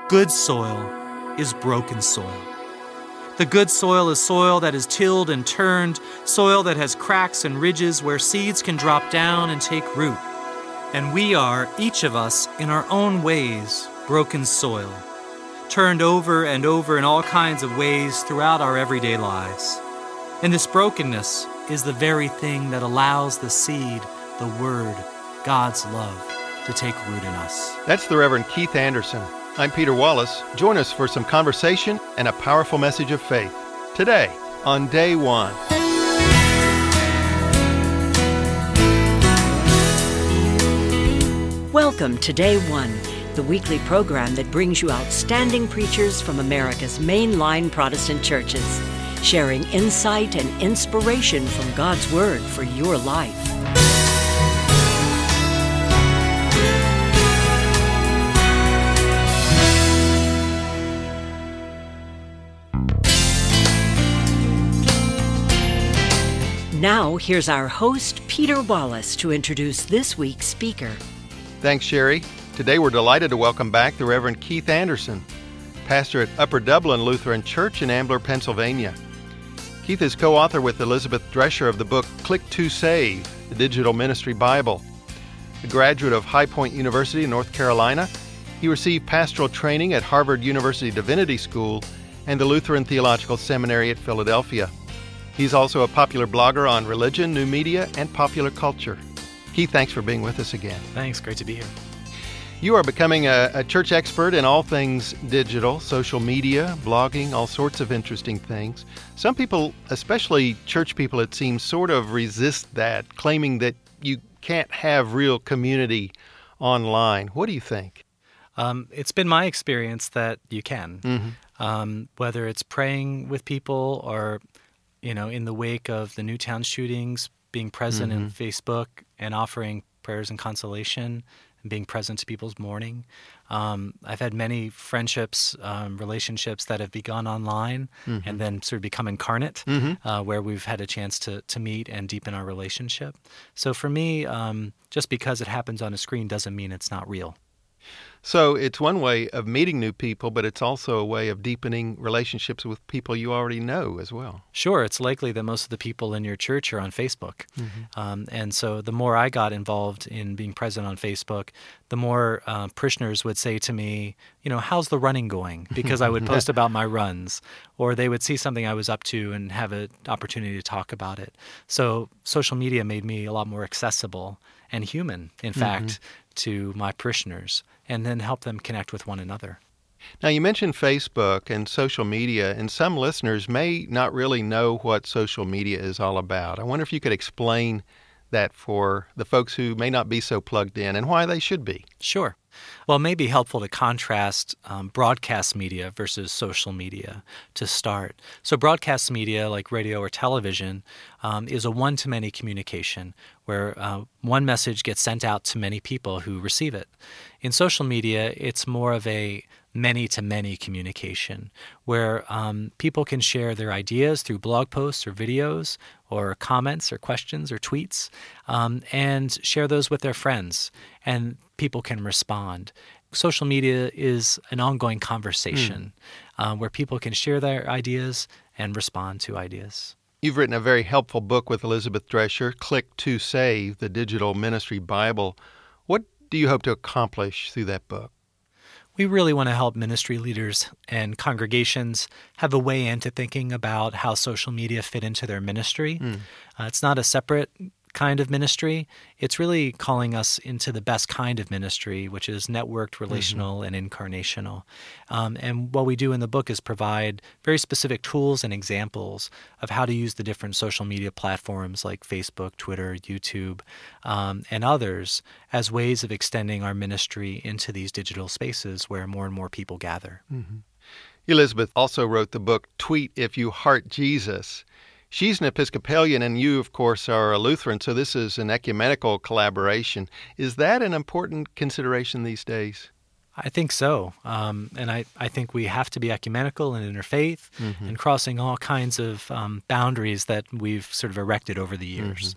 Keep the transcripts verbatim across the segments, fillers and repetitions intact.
Good soil is broken soil. The good soil is soil that is tilled and turned, soil that has cracks and ridges where seeds can drop down and take root. And we are, each of us, in our own ways, broken soil, turned over and over in all kinds of ways throughout our everyday lives. And this brokenness is the very thing that allows the seed, the Word, God's love, to take root in us. That's the Reverend Keith Anderson. I'm Peter Wallace. Join us for some conversation and a powerful message of faith today on Day One. Welcome to Day One, the weekly program that brings you outstanding preachers from America's mainline Protestant churches, sharing insight and inspiration from God's Word for your life. Now, here's our host, Peter Wallace, to introduce this week's speaker. Thanks, Sherry. Today we're delighted to welcome back the Reverend Keith Anderson, pastor at Upper Dublin Lutheran Church in Ambler, Pennsylvania. Keith is co-author with Elizabeth Drescher of the book Click to Save, the Digital Ministry Bible. A graduate of High Point University in North Carolina, he received pastoral training at Harvard University Divinity School and the Lutheran Theological Seminary at Philadelphia. He's also a popular blogger on religion, new media, and popular culture. Keith, thanks for being with us again. Thanks. Great to be here. You are becoming a, a church expert in all things digital, social media, blogging, all sorts of interesting things. Some people, especially church people, it seems, sort of resist that, claiming that you can't have real community online. What do you think? Um, it's been my experience that you can, Mm-hmm. um, whether it's praying with people or, you know, in the wake of the Newtown shootings, being present Mm-hmm. in Facebook and offering prayers and consolation and being present to people's mourning. Um, I've had many friendships, um, relationships that have begun online Mm-hmm. and then sort of become incarnate, Mm-hmm. uh, where we've had a chance to to meet and deepen our relationship. So for me, um, just because it happens on a screen doesn't mean it's not real. So it's one way of meeting new people, but it's also a way of deepening relationships with people you already know as well. Sure, it's likely that most of the people in your church are on Facebook. Mm-hmm. Um, and so the more I got involved in being present on Facebook, the more uh, parishioners would say to me, you know, how's the running going? Because I would post about my runs, or they would see something I was up to and have an opportunity to talk about it. So social media made me a lot more accessible and human, in Mm-hmm. fact, to my parishioners, and then help them connect with one another. Now, you mentioned Facebook and social media, and some listeners may not really know what social media is all about. I wonder if you could explain that for the folks who may not be so plugged in and why they should be. Sure. Well, it may be helpful to contrast um, broadcast media versus social media to start. So broadcast media, like radio or television, um, is a one-to-many communication where uh, one message gets sent out to many people who receive it. In social media, it's more of a many-to-many communication where um, people can share their ideas through blog posts or videos or comments or questions or tweets um, and share those with their friends, and people can respond. Social media is an ongoing conversation mm. uh, where people can share their ideas and respond to ideas. You've written a very helpful book with Elizabeth Drescher, Click to Save, the Digital Ministry Bible. What do you hope to accomplish through that book? We really want to help ministry leaders and congregations have a way into thinking about how social media fit into their ministry. Mm. Uh, it's not a separate kind of ministry. It's really calling us into the best kind of ministry, which is networked, relational, mm-hmm. and incarnational. Um, and what we do in the book is provide very specific tools and examples of how to use the different social media platforms like Facebook, Twitter, YouTube, um, and others as ways of extending our ministry into these digital spaces where more and more people gather. Mm-hmm. Elizabeth also wrote the book Tweet If You Heart Jesus. She's an Episcopalian, and you, of course, are a Lutheran, so this is an ecumenical collaboration. Is that an important consideration these days? I think so. Um, and I, I think we have to be ecumenical and interfaith mm-hmm. and crossing all kinds of um, boundaries that we've sort of erected over the years.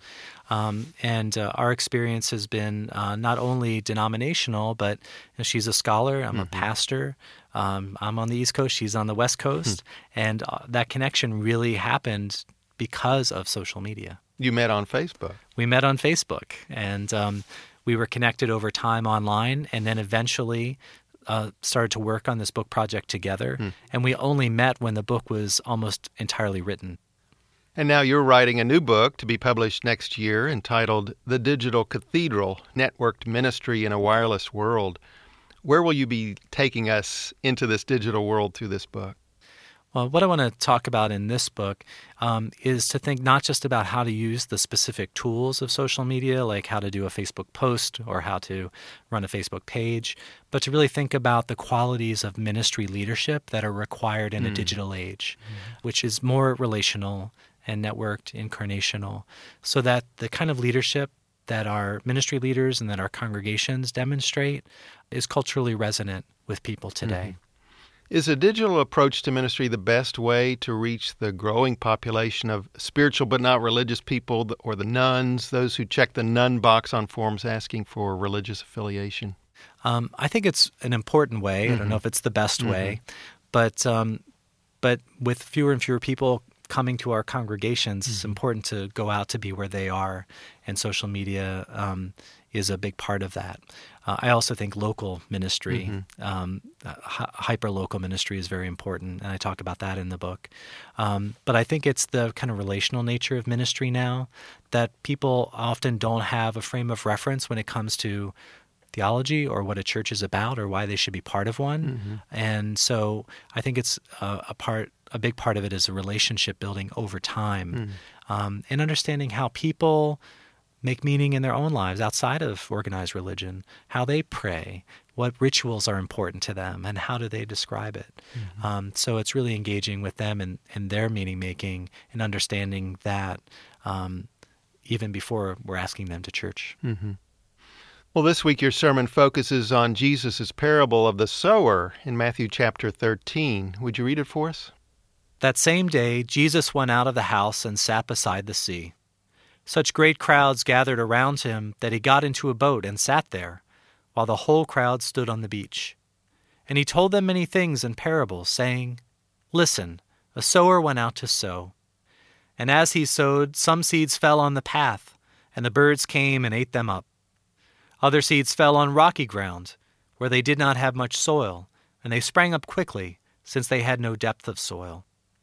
Um, and uh, our experience has been uh, not only denominational, but you know, she's a scholar, I'm mm-hmm. a pastor, um, I'm on the East Coast, she's on the West Coast, hmm. and uh, that connection really happened because of social media. You met on Facebook. We met on Facebook, and um, we were connected over time online, and then eventually uh, started to work on this book project together, hmm. and we only met when the book was almost entirely written. And now you're writing a new book to be published next year entitled The Digital Cathedral, Networked Ministry in a Wireless World. Where will you be taking us into this digital world through this book? Well, what I want to talk about in this book um, is to think not just about how to use the specific tools of social media, like how to do a Facebook post or how to run a Facebook page, but to really think about the qualities of ministry leadership that are required in mm. a digital age, mm. which is more relational and networked, incarnational, so that the kind of leadership that our ministry leaders and that our congregations demonstrate is culturally resonant with people today. Mm-hmm. Is a digital approach to ministry the best way to reach the growing population of spiritual but not religious people, or the nuns, those who check the nun box on forms asking for religious affiliation? Um, I think it's an important way. Mm-hmm. I don't know if it's the best mm-hmm. way, but um, but with fewer and fewer people coming to our congregations, mm-hmm. it's important to go out to be where they are, and social media um, is a big part of that. Uh, I also think local ministry, mm-hmm. um, uh, hi- hyper-local ministry is very important, and I talk about that in the book. Um, but I think it's the kind of relational nature of ministry now that people often don't have a frame of reference when it comes to theology or what a church is about or why they should be part of one. Mm-hmm. And so I think it's a, a part, a big part of it is a relationship building over time, mm-hmm. um, and understanding how people make meaning in their own lives outside of organized religion, how they pray, what rituals are important to them, and how do they describe it. Mm-hmm. Um, so it's really engaging with them and, and their meaning-making and understanding that um, even before we're asking them to church. Mm-hmm. Well, this week your sermon focuses on Jesus' parable of the sower in Matthew chapter thirteen. Would you read it for us? That same day, Jesus went out of the house and sat beside the sea. Such great crowds gathered around him that he got into a boat and sat there, while the whole crowd stood on the beach. And he told them many things in parables, saying, "Listen, a sower went out to sow. And as he sowed, some seeds fell on the path, and the birds came and ate them up. Other seeds fell on rocky ground, where they did not have much soil, and they sprang up quickly, since they had no depth of soil.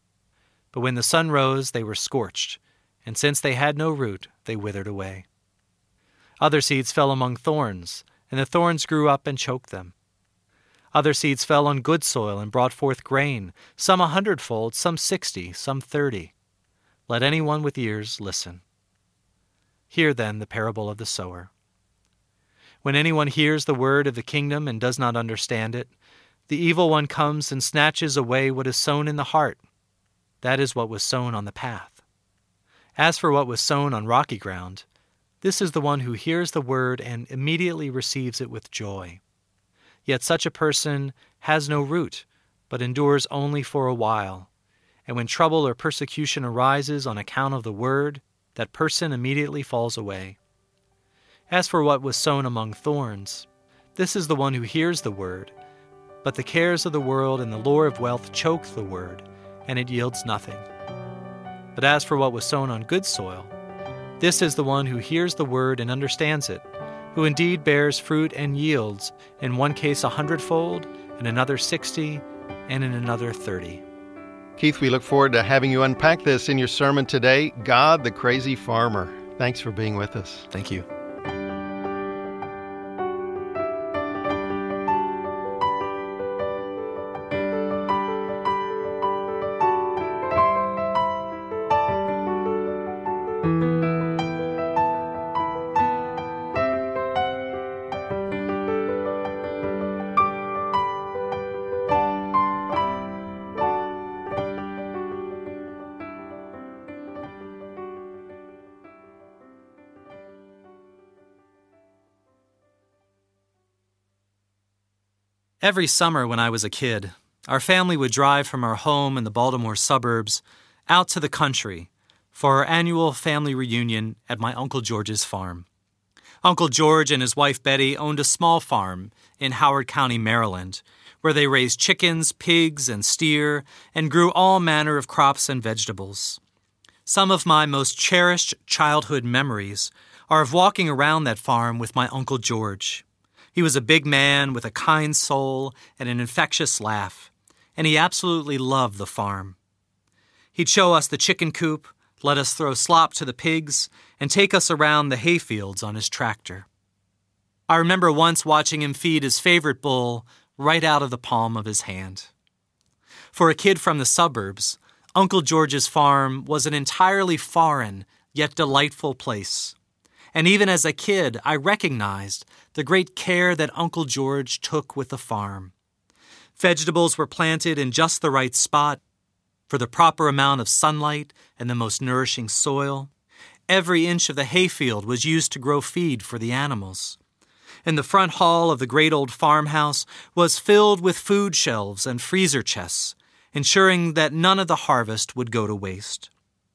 But when the sun rose, they were scorched, and since they had no root, they withered away. Other seeds fell among thorns, and the thorns grew up and choked them. Other seeds fell on good soil and brought forth grain, some a hundredfold, some sixty, some thirty. Let anyone with ears listen. Hear then the parable of the sower. When anyone hears the word of the kingdom and does not understand it, the evil one comes and snatches away what is sown in the heart. That is what was sown on the path. As for what was sown on rocky ground, this is the one who hears the word and immediately receives it with joy. Yet such a person has no root, but endures only for a while. And when trouble or persecution arises on account of the word, that person immediately falls away. As for what was sown among thorns, this is the one who hears the word, but the cares of the world and the lure of wealth choke the word, and it yields nothing. But as for what was sown on good soil, this is the one who hears the word and understands it, who indeed bears fruit and yields, in one case a hundredfold, in another sixty, and in another thirty. Keith, we look forward to having you unpack this in your sermon today, God the Crazy Farmer. Thanks for being with us. Thank you. Every summer when I was a kid, our family would drive from our home in the Baltimore suburbs out to the country for our annual family reunion at my Uncle George's farm. Uncle George and his wife Betty owned a small farm in Howard County, Maryland, where they raised chickens, pigs, and steer, and grew all manner of crops and vegetables. Some of my most cherished childhood memories are of walking around that farm with my Uncle George. He was a big man with a kind soul and an infectious laugh, and he absolutely loved the farm. He'd show us the chicken coop, let us throw slop to the pigs, and take us around the hayfields on his tractor. I remember once watching him feed his favorite bull right out of the palm of his hand. For a kid from the suburbs, Uncle George's farm was an entirely foreign yet delightful place. And even as a kid, I recognized the great care that Uncle George took with the farm. Vegetables were planted in just the right spot, for the proper amount of sunlight and the most nourishing soil. Every inch of the hayfield was used to grow feed for the animals. And the front hall of the great old farmhouse was filled with food shelves and freezer chests, ensuring that none of the harvest would go to waste.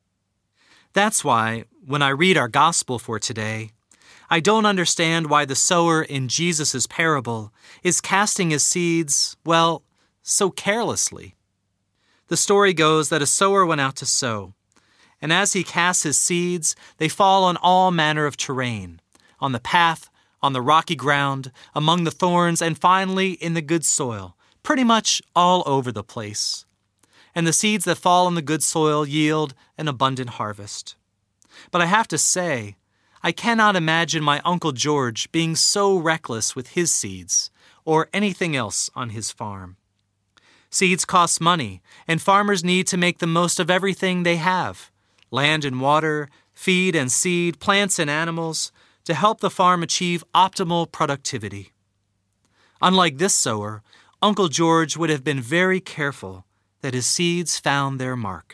That's why, when I read our gospel for today, I don't understand why the sower in Jesus' parable is casting his seeds, well, so carelessly. The story goes that a sower went out to sow, and as he casts his seeds, they fall on all manner of terrain, on the path, on the rocky ground, among the thorns, and finally in the good soil, pretty much all over the place. And the seeds that fall on the good soil yield an abundant harvest. But I have to say, I cannot imagine my Uncle George being so reckless with his seeds or anything else on his farm. Seeds cost money, and farmers need to make the most of everything they have: land and water, feed and seed, plants and animals, to help the farm achieve optimal productivity. Unlike this sower, Uncle George would have been very careful that his seeds found their mark.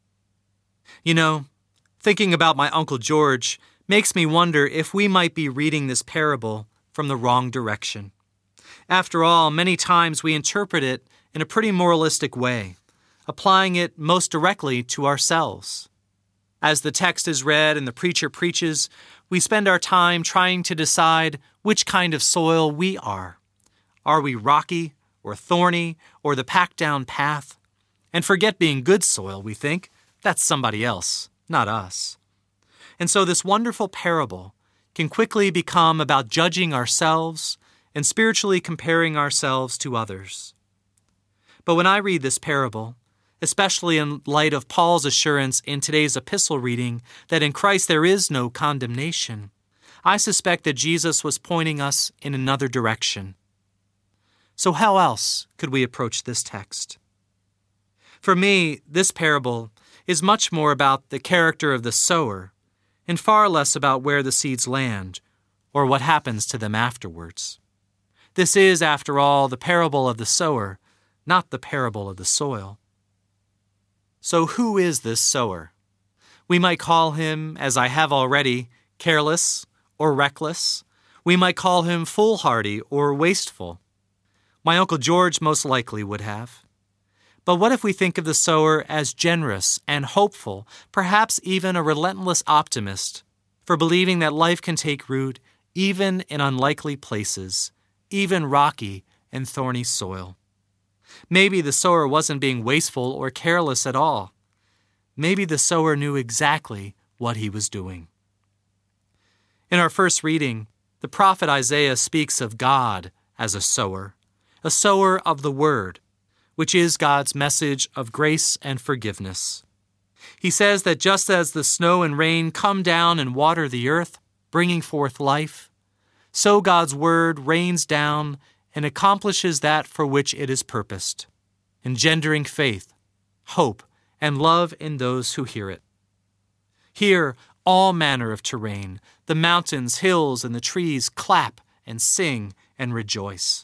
You know, thinking about my Uncle George makes me wonder if we might be reading this parable from the wrong direction. After all, many times we interpret it in a pretty moralistic way, applying it most directly to ourselves. As the text is read and the preacher preaches, we spend our time trying to decide which kind of soil we are. Are we rocky or thorny or the packed down path? And forget being good soil, we think. That's somebody else, not us. And so this wonderful parable can quickly become about judging ourselves and spiritually comparing ourselves to others. But when I read this parable, especially in light of Paul's assurance in today's epistle reading that in Christ there is no condemnation, I suspect that Jesus was pointing us in another direction. So how else could we approach this text? For me, this parable is much more about the character of the sower and far less about where the seeds land or what happens to them afterwards. This is, after all, the parable of the sower, not the parable of the soil. So who is this sower? We might call him, as I have already, careless or reckless. We might call him foolhardy or wasteful. My Uncle George most likely would have. But what if we think of the sower as generous and hopeful, perhaps even a relentless optimist, for believing that life can take root even in unlikely places, even rocky and thorny soil? Maybe the sower wasn't being wasteful or careless at all. Maybe the sower knew exactly what he was doing. In our first reading, the prophet Isaiah speaks of God as a sower, a sower of the word, which is God's message of grace and forgiveness. He says that just as the snow and rain come down and water the earth, bringing forth life, so God's word rains down and accomplishes that for which it is purposed, engendering faith, hope, and love in those who hear it. Here, all manner of terrain, the mountains, hills, and the trees clap and sing and rejoice.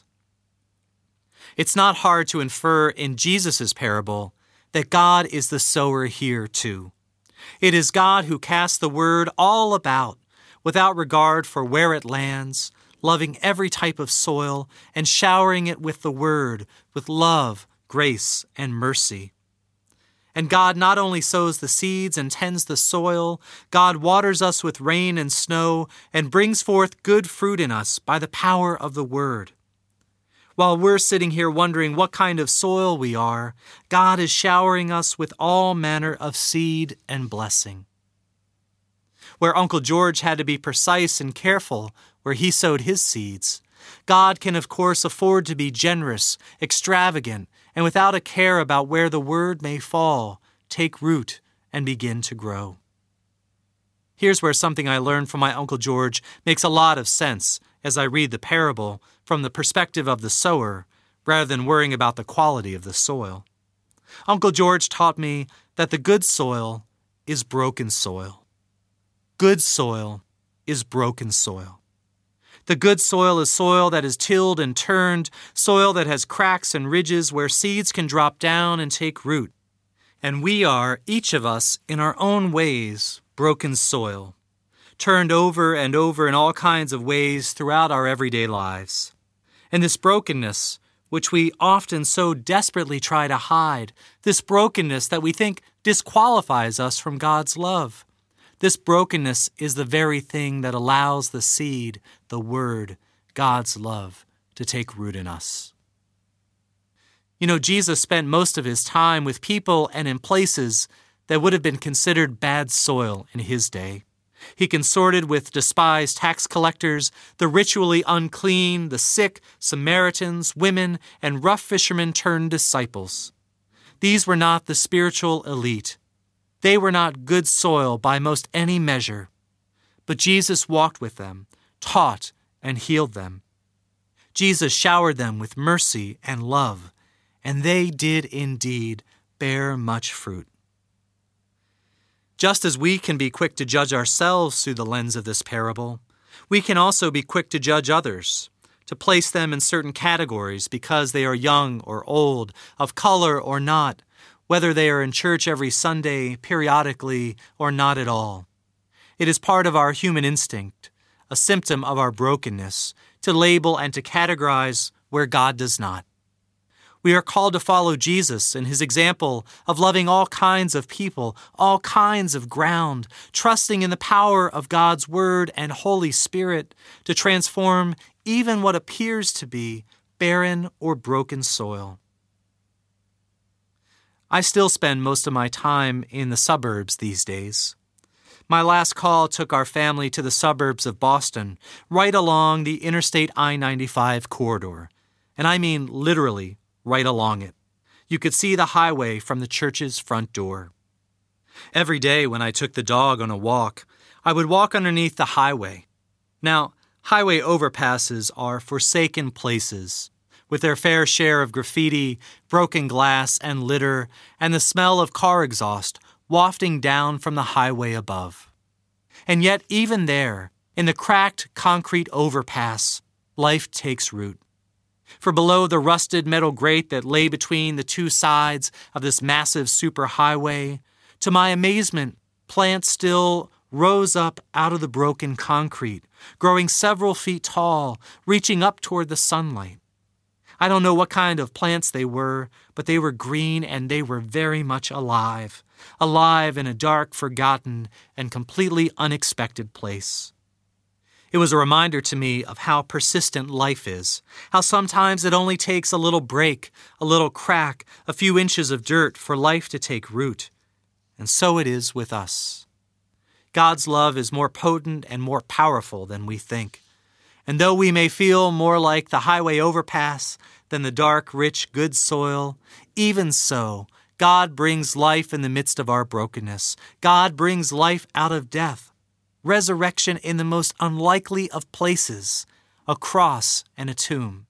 It's not hard to infer in Jesus' parable that God is the sower here too. It is God who casts the word all about, without regard for where it lands, loving every type of soil and showering it with the word, with love, grace, and mercy. And God not only sows the seeds and tends the soil, God waters us with rain and snow and brings forth good fruit in us by the power of the Word. While we're sitting here wondering what kind of soil we are, God is showering us with all manner of seed and blessing. Where Uncle George had to be precise and careful where he sowed his seeds, God can of course afford to be generous, extravagant, and without a care about where the word may fall, take root and begin to grow. Here's where something I learned from my Uncle George makes a lot of sense as I read the parable from the perspective of the sower, rather than worrying about the quality of the soil. Uncle George taught me that the good soil is broken soil. Good soil is broken soil. The good soil is soil that is tilled and turned, soil that has cracks and ridges where seeds can drop down and take root. And we are, each of us, in our own ways, broken soil, turned over and over in all kinds of ways throughout our everyday lives. And this brokenness, which we often so desperately try to hide, this brokenness that we think disqualifies us from God's love, this brokenness is the very thing that allows the seed, the Word, God's love, to take root in us. You know, Jesus spent most of his time with people and in places that would have been considered bad soil in his day. He consorted with despised tax collectors, the ritually unclean, the sick, Samaritans, women, and rough fishermen turned disciples. These were not the spiritual elite. They were not good soil by most any measure. But Jesus walked with them, taught, and healed them. Jesus showered them with mercy and love, and they did indeed bear much fruit. Just as we can be quick to judge ourselves through the lens of this parable, we can also be quick to judge others, to place them in certain categories because they are young or old, of color or not, whether they are in church every Sunday, periodically, or not at all. It is part of our human instinct, a symptom of our brokenness, to label and to categorize where God does not. We are called to follow Jesus in his example of loving all kinds of people, all kinds of ground, trusting in the power of God's Word and Holy Spirit to transform even what appears to be barren or broken soil. I still spend most of my time in the suburbs these days. My last call took our family to the suburbs of Boston, right along the Interstate I ninety-five corridor. And I mean literally right along it. You could see the highway from the church's front door. Every day when I took the dog on a walk, I would walk underneath the highway. Now, highway overpasses are forsaken places, with their fair share of graffiti, broken glass, and litter, and the smell of car exhaust wafting down from the highway above. And yet, even there, in the cracked concrete overpass, life takes root. For below the rusted metal grate that lay between the two sides of this massive superhighway, to my amazement, plants still rose up out of the broken concrete, growing several feet tall, reaching up toward the sunlight. I don't know what kind of plants they were, but they were green and they were very much alive, alive in a dark, forgotten, and completely unexpected place. It was a reminder to me of how persistent life is, how sometimes it only takes a little break, a little crack, a few inches of dirt for life to take root. And so it is with us. God's love is more potent and more powerful than we think. And though we may feel more like the highway overpass than the dark, rich, good soil, even so, God brings life in the midst of our brokenness. God brings life out of death, resurrection in the most unlikely of places, a cross and a tomb.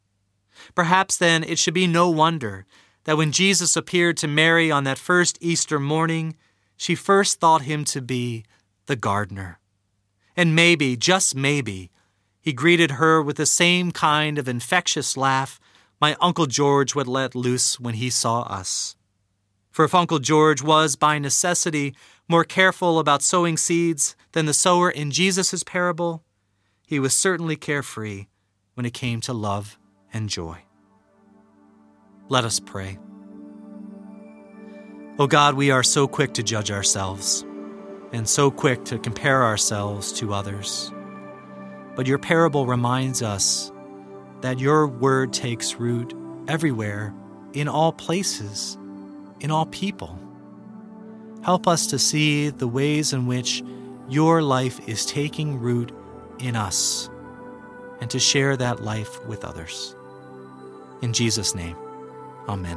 Perhaps then it should be no wonder that when Jesus appeared to Mary on that first Easter morning, she first thought him to be the gardener. And maybe, just maybe, he greeted her with the same kind of infectious laugh my Uncle George would let loose when he saw us. For if Uncle George was, by necessity, more careful about sowing seeds than the sower in Jesus' parable, he was certainly carefree when it came to love and joy. Let us pray. Oh God, we are so quick to judge ourselves and so quick to compare ourselves to others. But your parable reminds us that your word takes root everywhere, in all places, in all people. Help us to see the ways in which your life is taking root in us and to share that life with others. In Jesus' name, amen.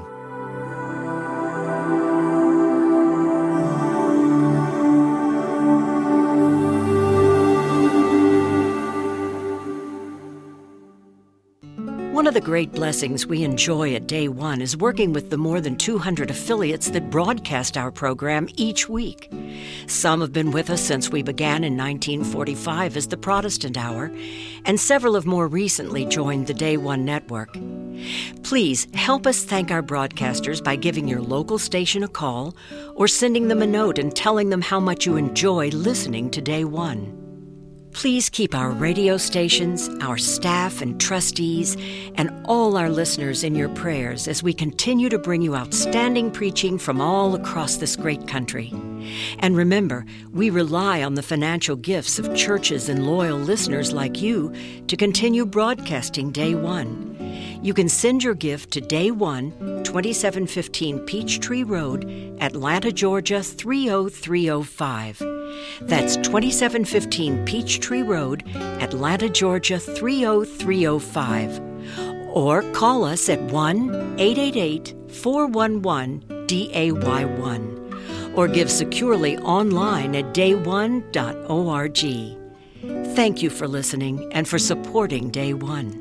One of the great blessings we enjoy at Day One is working with the more than two hundred affiliates that broadcast our program each week. Some have been with us since we began in nineteen forty-five as the Protestant Hour, and several have more recently joined the Day One network. Please help us thank our broadcasters by giving your local station a call or sending them a note and telling them how much you enjoy listening to Day One. Please keep our radio stations, our staff and trustees, and all our listeners in your prayers as we continue to bring you outstanding preaching from all across this great country. And remember, we rely on the financial gifts of churches and loyal listeners like you to continue broadcasting Day One. You can send your gift to Day One, twenty-seven fifteen Peachtree Road, Atlanta, Georgia three oh three oh five. That's twenty-seven fifteen Peachtree Road, Atlanta, Georgia three oh three oh five. Or call us at one eight eight eight, four one one, D A Y one. Or give securely online at day one dot org. Thank you for listening and for supporting Day One.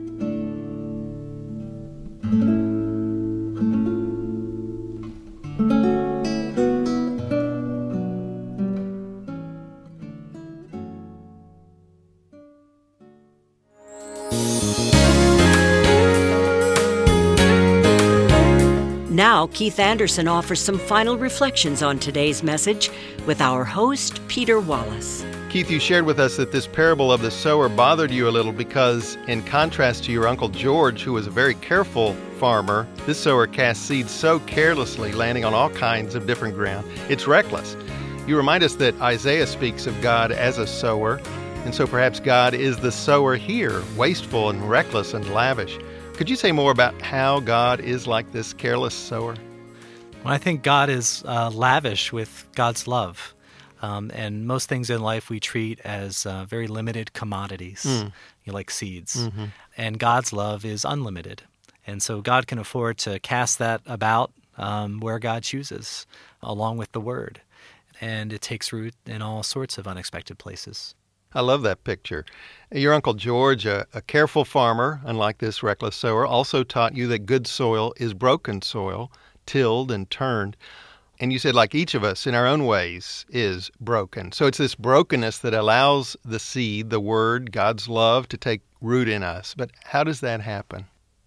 Now, Keith Anderson offers some final reflections on today's message with our host, Peter Wallace. Keith, you shared with us that this parable of the sower bothered you a little because, in contrast to your Uncle George, who was a very careful farmer, this sower cast seeds so carelessly, landing on all kinds of different ground. It's reckless. You remind us that Isaiah speaks of God as a sower, and so perhaps God is the sower here, wasteful and reckless and lavish. Could you say more about how God is like this careless sower? Well, I think God is uh, lavish with God's love. Um, and most things in life we treat as uh, very limited commodities, mm. you know, like seeds. Mm-hmm. And God's love is unlimited. And so God can afford to cast that about um, where God chooses, along with the Word. And it takes root in all sorts of unexpected places. I love that picture. Your Uncle George, a, a careful farmer, unlike this reckless sower, also taught you that good soil is broken soil, tilled and turned. And you said, like each of us in our own ways, is broken. So it's this brokenness that allows the seed, the Word, God's love, to take root in us. But how does that happen?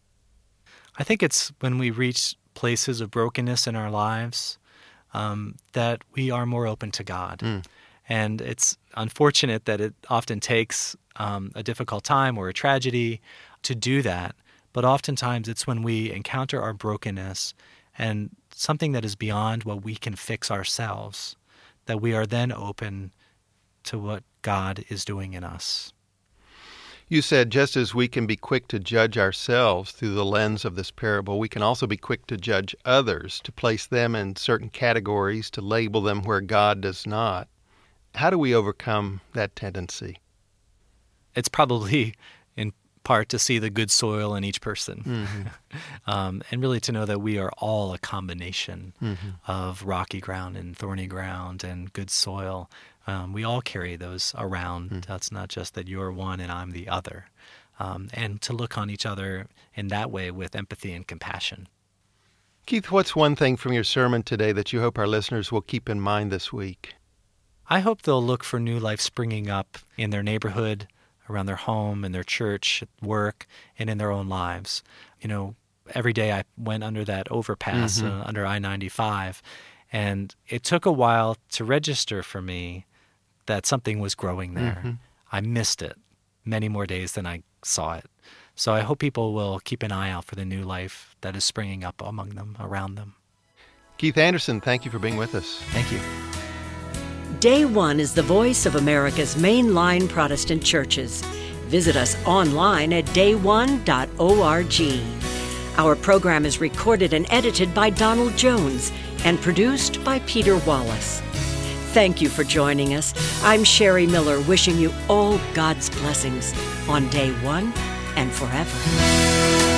I think it's when we reach places of brokenness in our lives um, that we are more open to God. Mm. And it's unfortunate that it often takes um, a difficult time or a tragedy to do that. But oftentimes it's when we encounter our brokenness and something that is beyond what we can fix ourselves, that we are then open to what God is doing in us. You said just as we can be quick to judge ourselves through the lens of this parable, we can also be quick to judge others, to place them in certain categories, to label them where God does not. How do we overcome that tendency? It's probably in part to see the good soil in each person, mm-hmm. um, and really to know that we are all a combination mm-hmm. of rocky ground and thorny ground and good soil. Um, we all carry those around. Mm-hmm. That's not just that you're one and I'm the other. Um, and to look on each other in that way with empathy and compassion. Keith, what's one thing from your sermon today that you hope our listeners will keep in mind this week? I hope they'll look for new life springing up in their neighborhood, around their home, in their church, at work, and in their own lives. You know, every day I went under that overpass mm-hmm. uh, under I ninety-five, and it took a while to register for me that something was growing there. Mm-hmm. I missed it many more days than I saw it. So I hope people will keep an eye out for the new life that is springing up among them, around them. Keith Anderson, thank you for being with us. Thank you. Day One is the voice of America's mainline Protestant churches. Visit us online at day one dot org. Our program is recorded and edited by Donald Jones and produced by Peter Wallace. Thank you for joining us. I'm Sherry Miller, wishing you all God's blessings on Day One and forever.